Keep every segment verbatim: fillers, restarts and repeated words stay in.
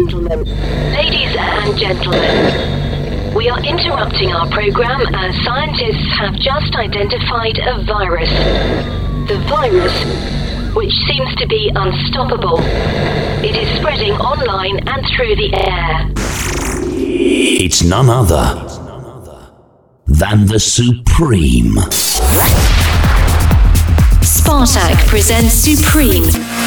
gentlemen. Ladies and gentlemen, we are interrupting our program as scientists have just identified a virus. The virus, which seems to be unstoppable. It is spreading online and through the air. It's none other than the Supreme. Spartak presents Supreme.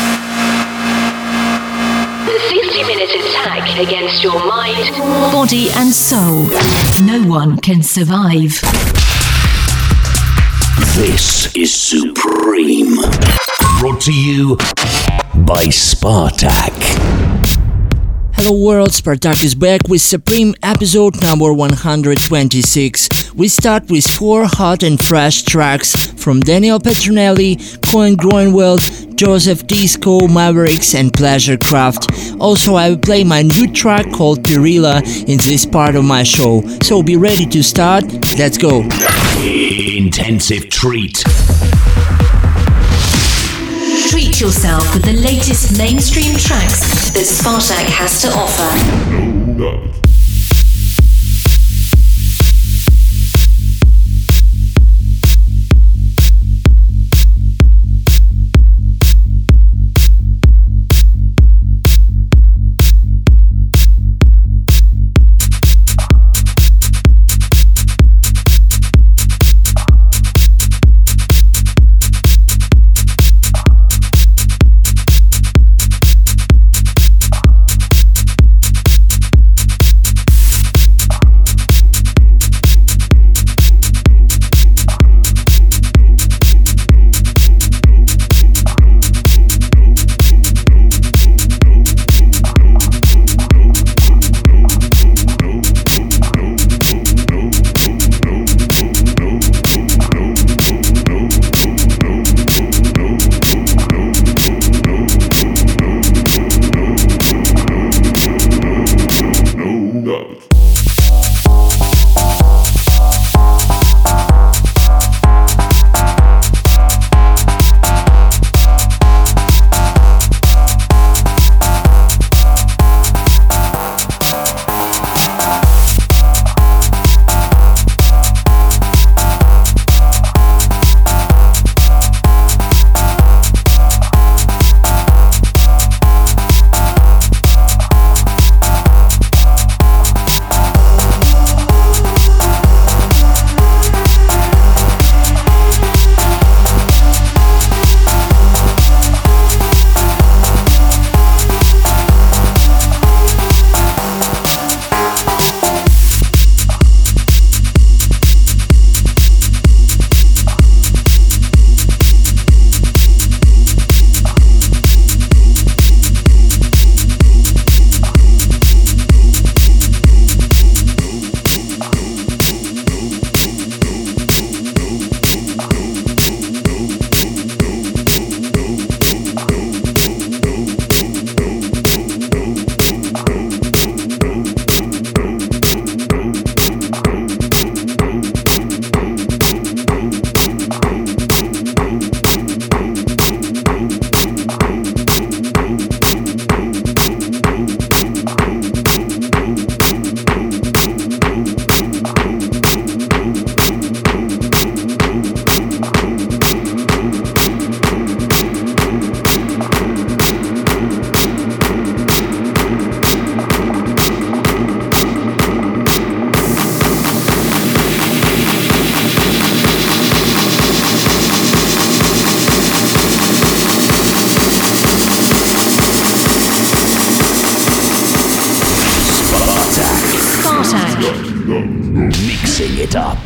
The sixty-minute attack against your mind, body and soul. No one can survive. This is Supreme. Brought to you by Spartak. Hello world, Spartak is back with Supreme episode number one hundred twenty-six. We start with four hot and fresh tracks from Daniel Petronelli, Cohen Groenwald, Joseph Disco, Mavericks and Pleasurecraft. Also I will play my new track called Pirilla in this part of my show. So be ready to start, let's go. Intensive treat. Treat yourself with the latest mainstream tracks that Spartak has to offer. Mixing it up.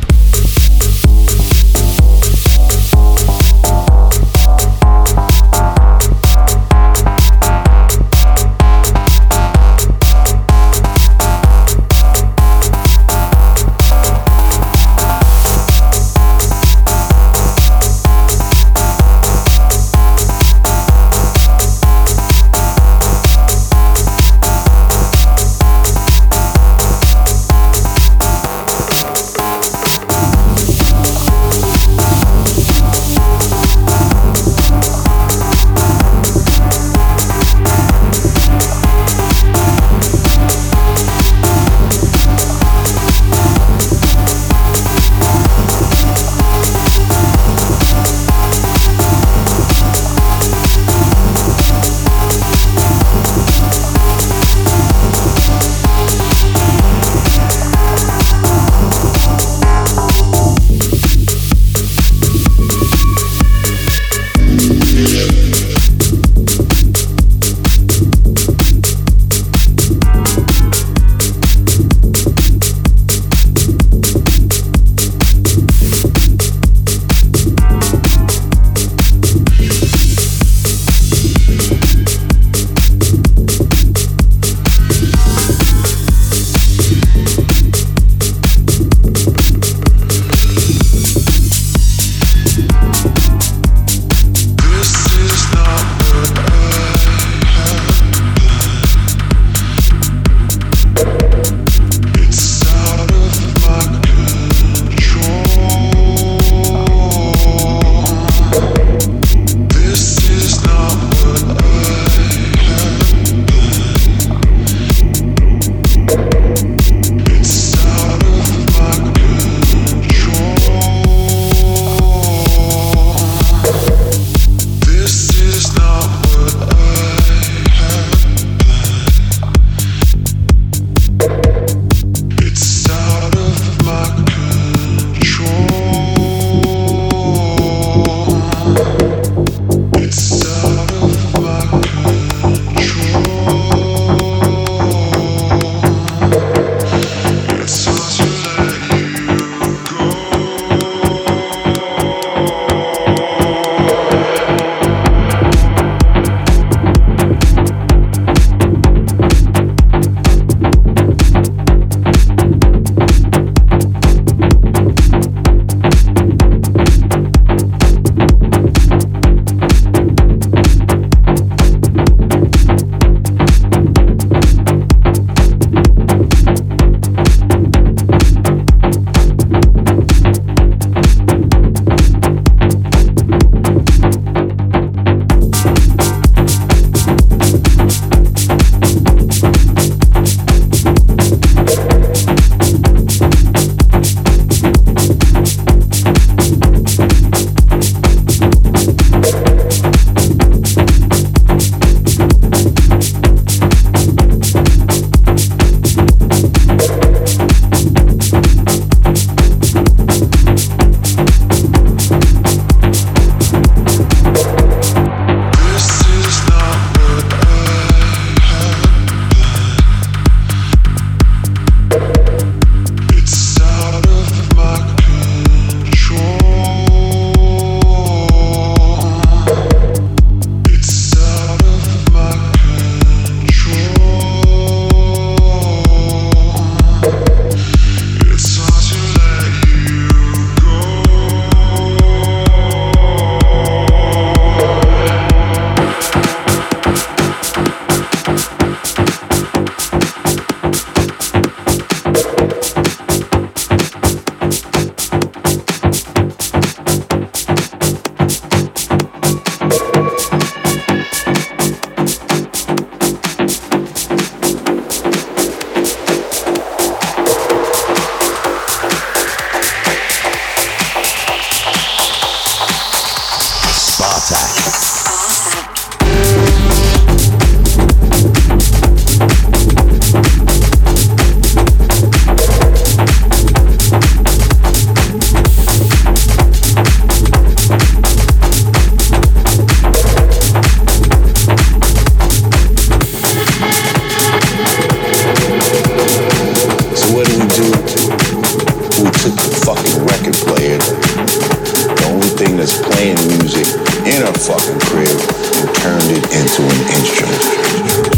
fucking crib and turned it into an instrument.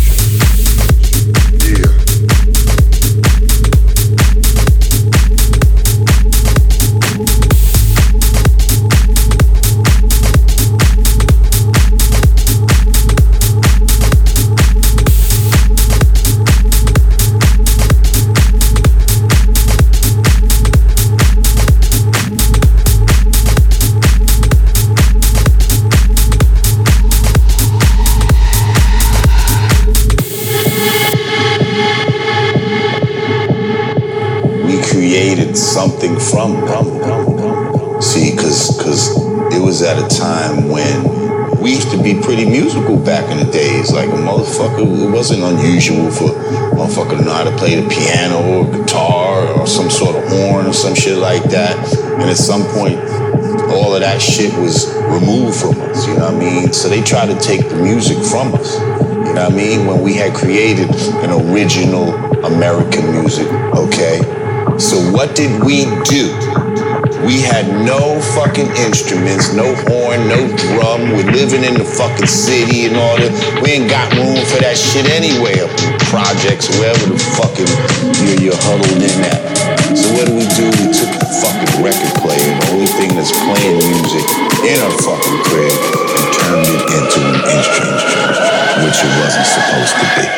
Something from them. See, cause, cause it was at a time when we used to be pretty musical back in the days. Like a motherfucker, it wasn't unusual for a motherfucker to know how to play the piano or guitar or some sort of horn or some shit like that. And at some point, all of that shit was removed from us, you know what I mean? So they tried to take the music from us, you know what I mean? When we had created an original American music, okay? So what did we do? We had no fucking instruments, no horn, no drum. We're living in the fucking city and all that. We ain't got room for that shit anyway up in the projects, wherever the fucking you're, you're huddled in at. So what do we do? We took the fucking record player, the only thing that's playing music in our fucking crib, and turned it into an instrument, which it wasn't supposed to be.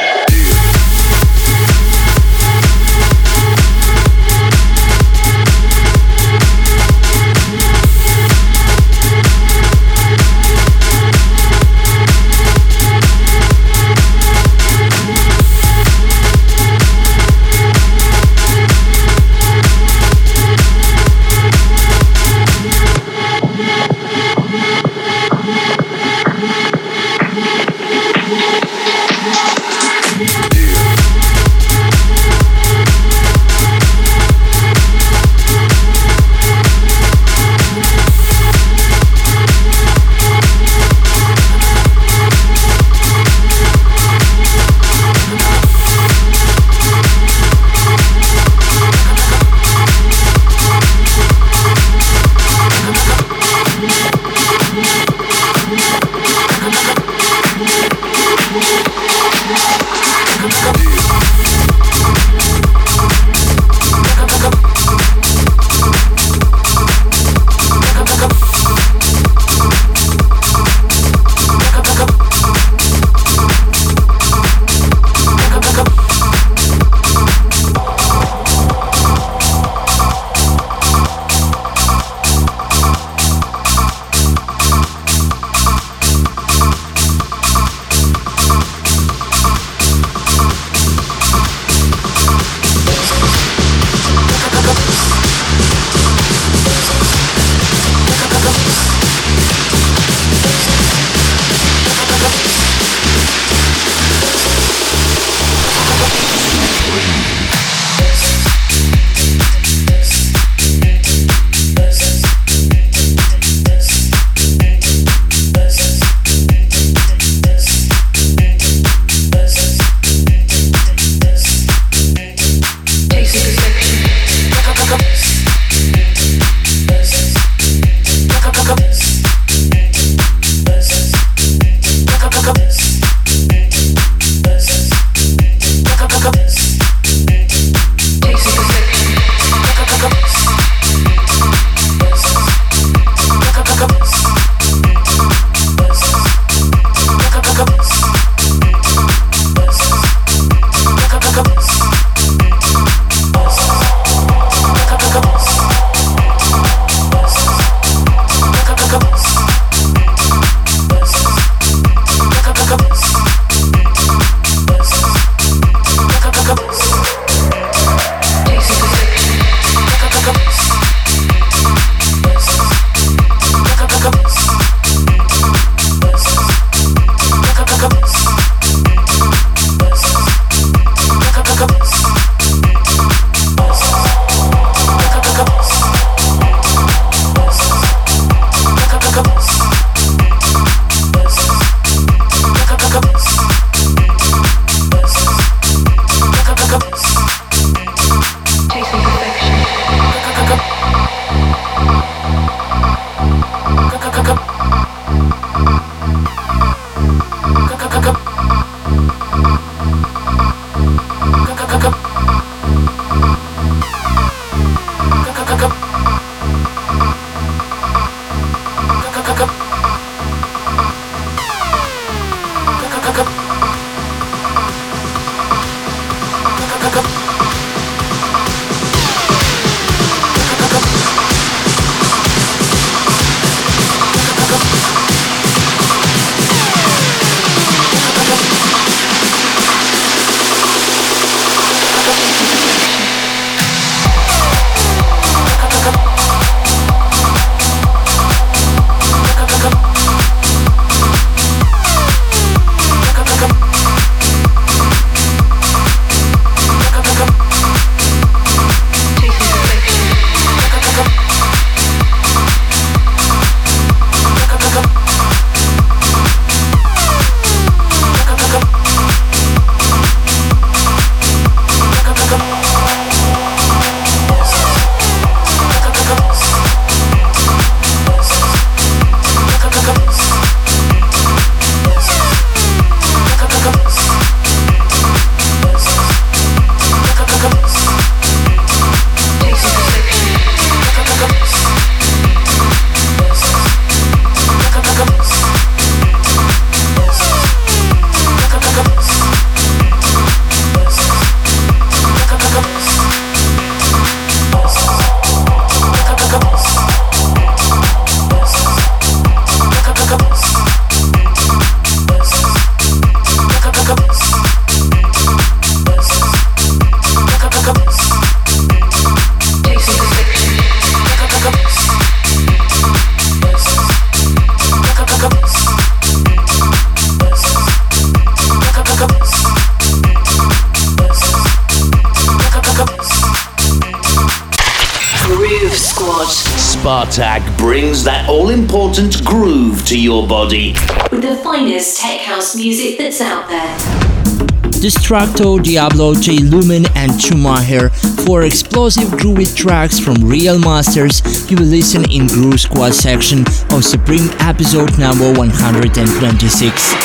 Spartak brings that all-important groove to your body. With the finest tech house music that's out there. Distracto, Diablo, J Lumen and Schumacher. For explosive groovy tracks from real masters, you will listen in Groove Squad section of Supreme episode number one hundred twenty-six.